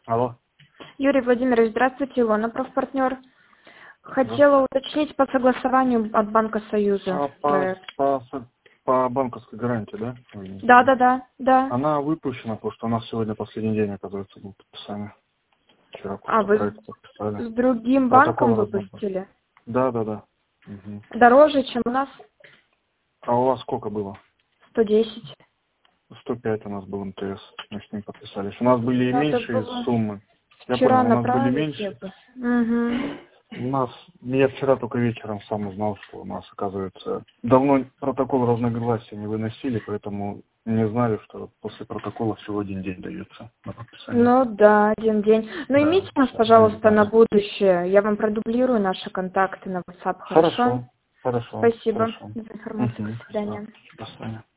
Алло. Юрий Владимирович, здравствуйте, Илона, профпартнер. Хотела Здравствуйте. уточнить по согласованию от Банка Союза проект. По банковской гарантии, да? Да. Она выпущена, потому что у нас сегодня последний день, оказывается, был подписание. Вчера А, просто вы проект подписали. с другим банком Протокол разработан. выпустили? Да. Угу. Дороже, чем у нас? А у вас сколько было? 110. 105 у нас был МТС. Мы с ним подписались. У нас были и Надо меньшие было суммы. Я вчера понял, у нас были направить я меньше. бы. Угу. Я вчера только вечером сам узнал, что у нас, оказывается, давно протокол разногласия не выносили, поэтому не знали, что после протокола всего один день дается на подписание. Ну да, один день. Ну Да, имейте нас, мы не пожалуйста, на знали. будущее. Я вам продублирую наши контакты на WhatsApp, хорошо? Хорошо. Спасибо Хорошо. за информацию. Угу. До свидания. До свидания.